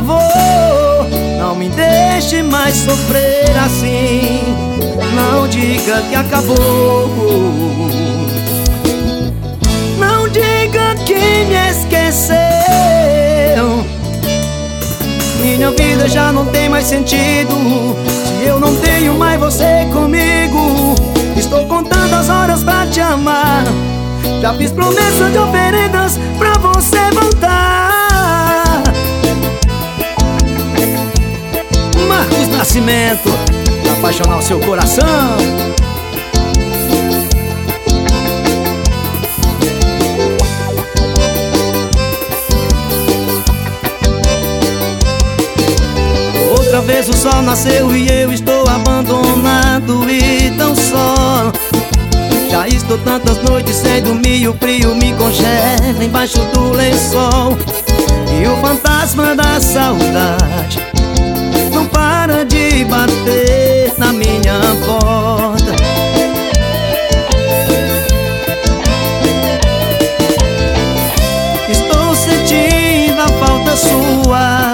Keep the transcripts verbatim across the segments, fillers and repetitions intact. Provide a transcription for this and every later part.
favor, não me deixe mais sofrer assim. Não diga que acabou, não diga que me esqueceu. Minha vida já não tem mais sentido se eu não tenho mais você comigo. Estou contando as horas pra te amar. Já fiz promessas de oferendas pra você voltar. Marcos Nascimento, pra apaixonar o seu coração. Outra vez o sol nasceu e eu estou abandonado e tão só. Já estou tantas noites sem dormir, o frio me congela embaixo do lençol. E o fantasma da saudade não para de bater na minha porta. Estou sentindo a falta sua.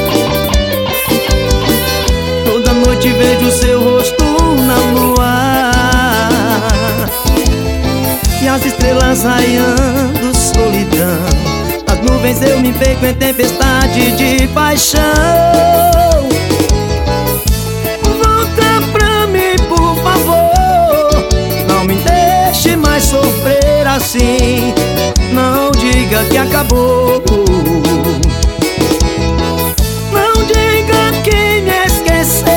Toda noite vejo seu rosto na lua e as estrelas raiando solidão. Nas nuvens eu me perco em tempestade de paixão. Volta pra mim, por favor, não me deixe mais sofrer assim. Não diga que acabou, não diga que me esqueceu.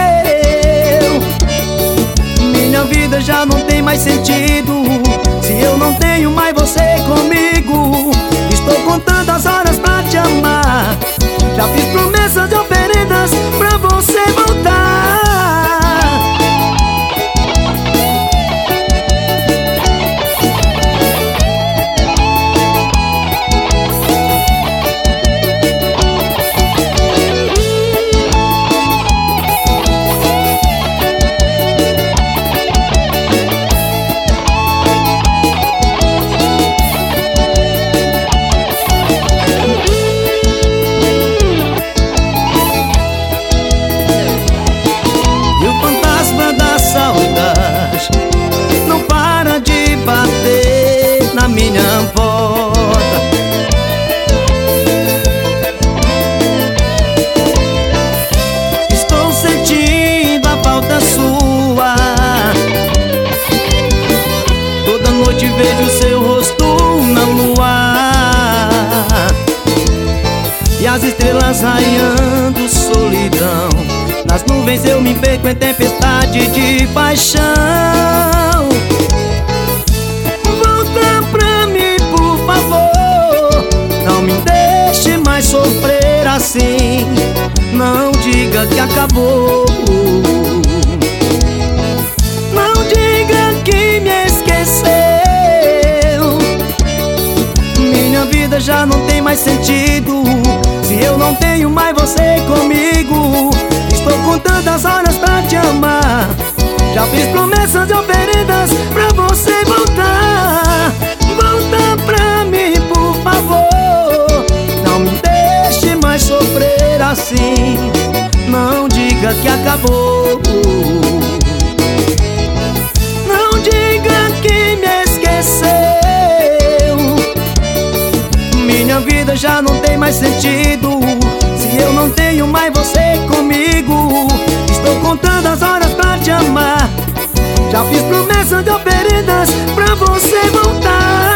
Minha vida já não tem mais sentido se eu não tenho mais você comigo. Estou contando as horas pra te amar. Já fiz promessas de oferendas pra você voltar. Minha porta. Estou sentindo a falta sua. Toda noite vejo seu rosto na lua e as estrelas raiando solidão. Nas nuvens eu me perco em tempestade de paixão. Sofrer assim, não diga que acabou, não diga que me esqueceu. Minha vida já não tem mais sentido se eu não tenho mais você comigo. Estou contando as horas pra te amar. Já fiz promessas de oferendas pra você voltar. Volta pra mim, por favor, não me deixe mais sofrer assim. Não diga que acabou, não diga que me esqueceu. Minha vida já não tem mais sentido se eu não tenho mais você comigo. Estou contando as horas pra te amar. Já fiz promessas de oferendas pra você voltar.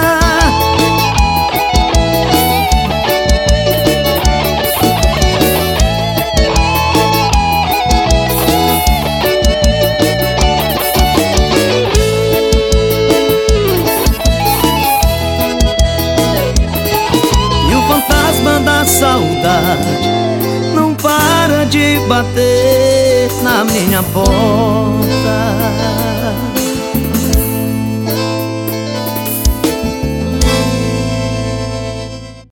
Saudade não para de bater na minha porta.